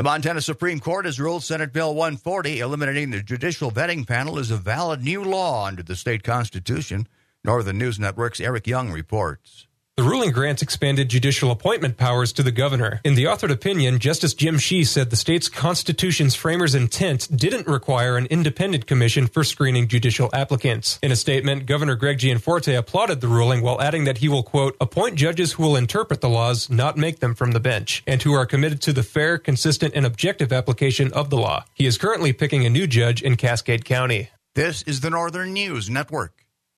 The Montana Supreme Court has ruled Senate Bill 140 eliminating the judicial vetting panel is a valid new law under the state constitution. Northern News Network's Eric Young reports. The ruling grants expanded judicial appointment powers to the governor. In the authored opinion, Justice Jim Shee said the state's constitution's framers' intent didn't require an independent commission for screening judicial applicants. In a statement, Governor Greg Gianforte applauded the ruling while adding that he will, quote, appoint judges who will interpret the laws, not make them from the bench, and who are committed to the fair, consistent, and objective application of the law. He is currently picking a new judge in Cascade County. This is the Northern News Network.